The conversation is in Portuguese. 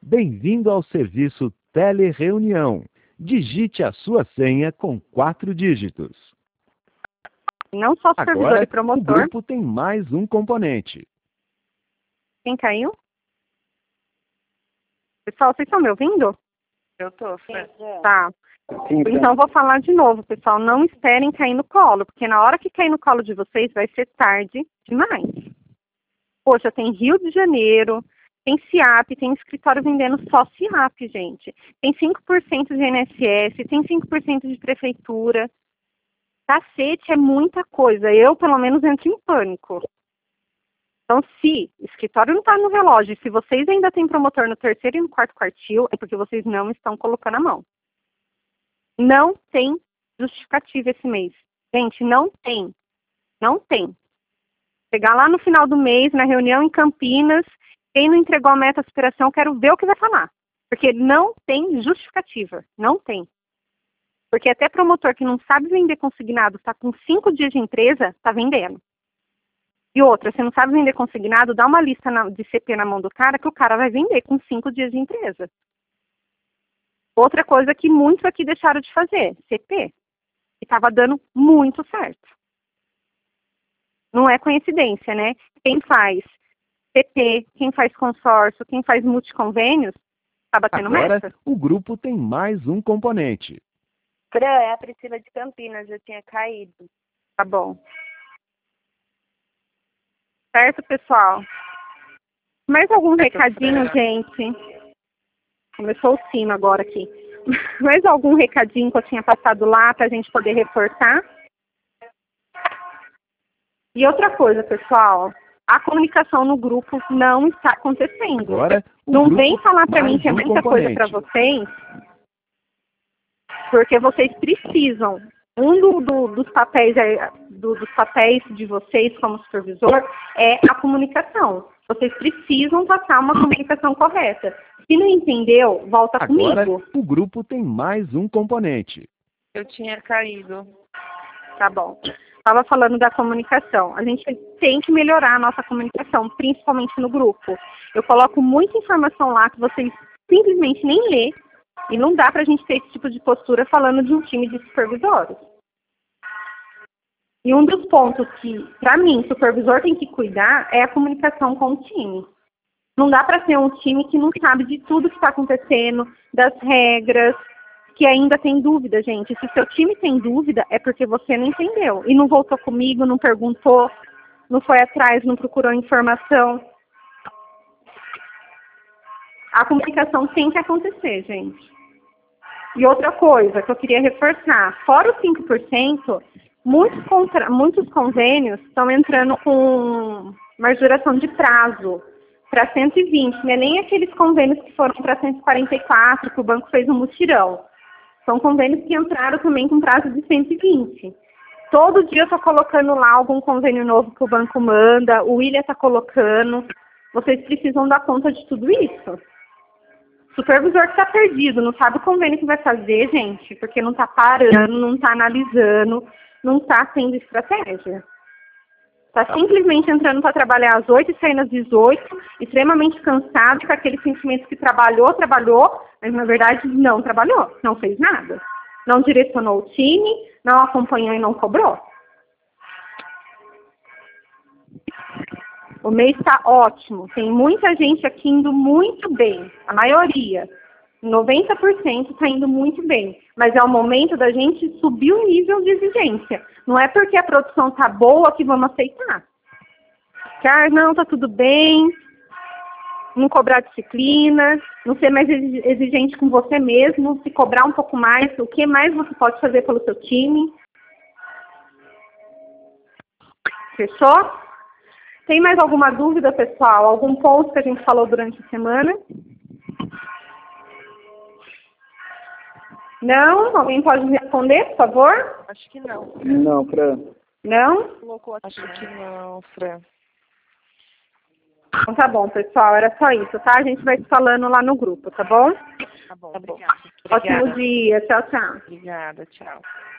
Bem-vindo ao serviço Telereunião. Digite a sua senha com 4 dígitos. Não só supervisor Agora, e promotor. o grupo tem mais um componente. Quem caiu? Pessoal, vocês estão me ouvindo? Eu tô, Fran. Tá. Sim, Então, vou falar de novo, pessoal. Não esperem cair no colo, porque na hora que cair no colo de vocês, vai ser tarde demais. Poxa, tem Rio de Janeiro, tem CIAP, tem escritório vendendo só CIAP, gente. Tem 5% de INSS, tem 5% de prefeitura. Cacete, é muita coisa. Eu, pelo menos, entro em pânico. Então, se o escritório não está no relógio, se vocês ainda têm promotor no terceiro e no quarto quartil, é porque vocês não estão colocando a mão. Não tem justificativa esse mês. Gente, não tem. Não tem. Chegar lá no final do mês, na reunião em Campinas, quem não entregou a meta de aspiração, eu quero ver o que vai falar. Porque não tem justificativa. Não tem. Porque até promotor que não sabe vender consignado, está com 5 dias de empresa, está vendendo. E outra, se não sabe vender consignado, dá uma lista de CP na mão do cara que o cara vai vender com 5 dias de empresa. Outra coisa que muitos aqui deixaram de fazer, CP. E estava dando muito certo. Não é coincidência, né? Quem faz CP, quem faz consórcio, quem faz multiconvênios, está batendo Agora, meta. o grupo tem mais um componente. Fran, é a Priscila de Campinas, eu tinha caído. Tá bom. Certo, pessoal? Mais algum recadinho, gente? Começou o sino agora aqui. Mais algum recadinho que eu tinha passado lá para a gente poder reforçar? E outra coisa, pessoal, a comunicação no grupo não está acontecendo. Agora, o Não grupo vem falar para mais mim que é um muita coisa componente. para vocês, porque vocês precisam. Dos papéis dos papéis de vocês como supervisor é a comunicação. Vocês precisam passar uma comunicação correta. Se não entendeu, volta Agora, comigo. o grupo tem mais um componente. Eu tinha caído. Tá bom. Estava falando da comunicação. A gente tem que melhorar a nossa comunicação, principalmente no grupo. Eu coloco muita informação lá que vocês simplesmente nem lê. E não dá para a gente ter esse tipo de postura falando de um time de supervisores. E um dos pontos que, para mim, o supervisor tem que cuidar é a comunicação com o time. Não dá para ser um time que não sabe de tudo que está acontecendo, das regras, que ainda tem dúvida, gente. Se seu time tem dúvida, é porque você não entendeu. E não voltou comigo, não perguntou, não foi atrás, não procurou informação. A comunicação tem que acontecer, gente. E outra coisa que eu queria reforçar, fora os 5%, muitos convênios estão entrando com majoração de prazo para 120, não é nem aqueles convênios que foram para 144, que o banco fez um mutirão. São convênios que entraram também com prazo de 120. Todo dia eu estou colocando lá algum convênio novo que o banco manda, o William está colocando. Vocês precisam dar conta de tudo isso. Supervisor que está perdido, não sabe o convênio que vai fazer, gente, porque não está parando, não está analisando, não está tendo estratégia. Está simplesmente entrando para trabalhar às 8 e saindo às 18, extremamente cansado, com aquele sentimento que trabalhou, mas na verdade não trabalhou, não fez nada. Não direcionou o time, não acompanhou e não cobrou. O mês está ótimo, tem muita gente aqui indo muito bem, a maioria, 90% está indo muito bem, mas é o momento da gente subir o nível de exigência. Não é porque a produção está boa que vamos aceitar. Que, não, está tudo bem, não cobrar disciplina, não ser mais exigente com você mesmo, se cobrar um pouco mais, o que mais você pode fazer pelo seu time. Fechou? Tem mais alguma dúvida, pessoal? Algum ponto que a gente falou durante a semana? Não? Alguém pode me responder, por favor? Acho que não. Não, Fran. Não? Acho que não, Fran. Então tá bom, pessoal. Era só isso, tá? A gente vai se falando lá no grupo, tá bom? Tá bom, Tá bom. obrigada. Ótimo dia. Tchau, tchau. Obrigada, tchau.